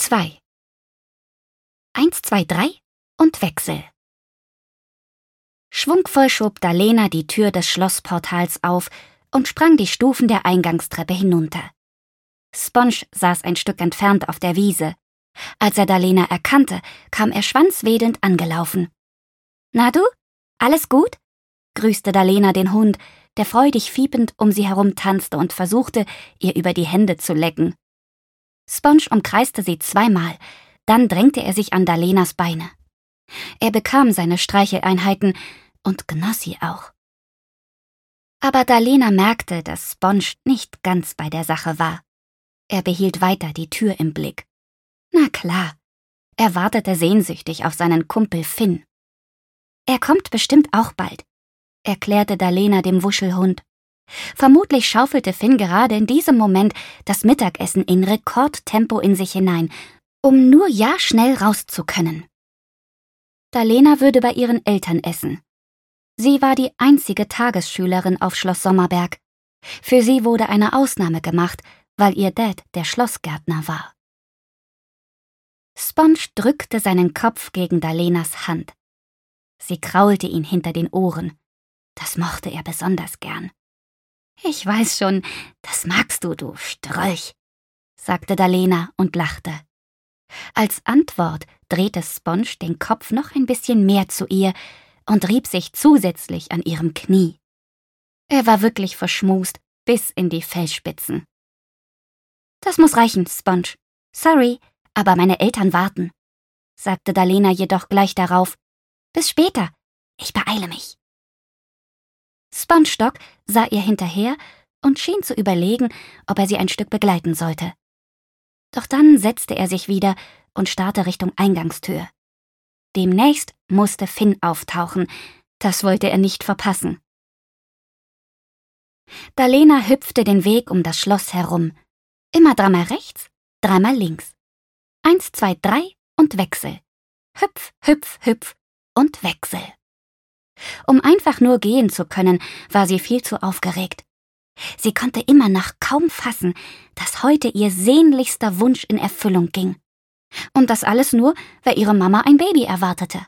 2. 1, 2, 3 und Wechsel. Schwungvoll schob Dalena die Tür des Schlossportals auf und sprang die Stufen der Eingangstreppe hinunter. Sponge saß ein Stück entfernt auf der Wiese. Als er Dalena erkannte, kam er schwanzwedelnd angelaufen. »Na du, alles gut?« grüßte Dalena den Hund, der freudig fiepend um sie herum tanzte und versuchte, ihr über die Hände zu lecken. Sponge umkreiste sie 2-mal, dann drängte er sich an Dalenas Beine. Er bekam seine Streicheleinheiten und genoss sie auch. Aber Dalena merkte, dass Sponge nicht ganz bei der Sache war. Er behielt weiter die Tür im Blick. Na klar, er wartete sehnsüchtig auf seinen Kumpel Finn. »Er kommt bestimmt auch bald«, erklärte Dalena dem Wuschelhund. Vermutlich schaufelte Finn gerade in diesem Moment das Mittagessen in Rekordtempo in sich hinein, um nur ja schnell raus zu können. Dalena würde bei ihren Eltern essen. Sie war die einzige Tagesschülerin auf Schloss Sommerberg. Für sie wurde eine Ausnahme gemacht, weil ihr Dad der Schlossgärtner war. Sponge drückte seinen Kopf gegen Dalenas Hand. Sie kraulte ihn hinter den Ohren. Das mochte er besonders gern. »Ich weiß schon, das magst du, du Strolch«, sagte Dalena und lachte. Als Antwort drehte Sponge den Kopf noch ein bisschen mehr zu ihr und rieb sich zusätzlich an ihrem Knie. Er war wirklich verschmust bis in die Fellspitzen. »Das muss reichen, Sponge. Sorry, aber meine Eltern warten«, sagte Dalena jedoch gleich darauf. »Bis später, ich beeile mich.« SpongeDoc sah ihr hinterher und schien zu überlegen, ob er sie ein Stück begleiten sollte. Doch dann setzte er sich wieder und starrte Richtung Eingangstür. Demnächst musste Finn auftauchen, das wollte er nicht verpassen. Dalena hüpfte den Weg um das Schloss herum. Immer 3-mal rechts, 3-mal links. 1, 2, 3 und Wechsel. Hüpf, hüpf, hüpf und Wechsel. Um einfach nur gehen zu können, war sie viel zu aufgeregt. Sie konnte immer noch kaum fassen, dass heute ihr sehnlichster Wunsch in Erfüllung ging. Und das alles nur, weil ihre Mama ein Baby erwartete.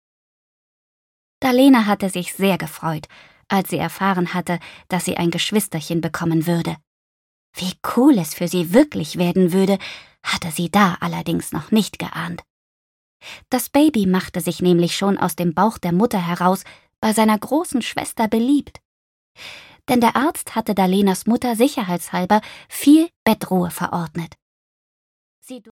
Dalena hatte sich sehr gefreut, als sie erfahren hatte, dass sie ein Geschwisterchen bekommen würde. Wie cool es für sie wirklich werden würde, hatte sie da allerdings noch nicht geahnt. Das Baby machte sich nämlich schon aus dem Bauch der Mutter heraus bei seiner großen Schwester beliebt. Denn der Arzt hatte Dalenas Mutter sicherheitshalber viel Bettruhe verordnet. Sie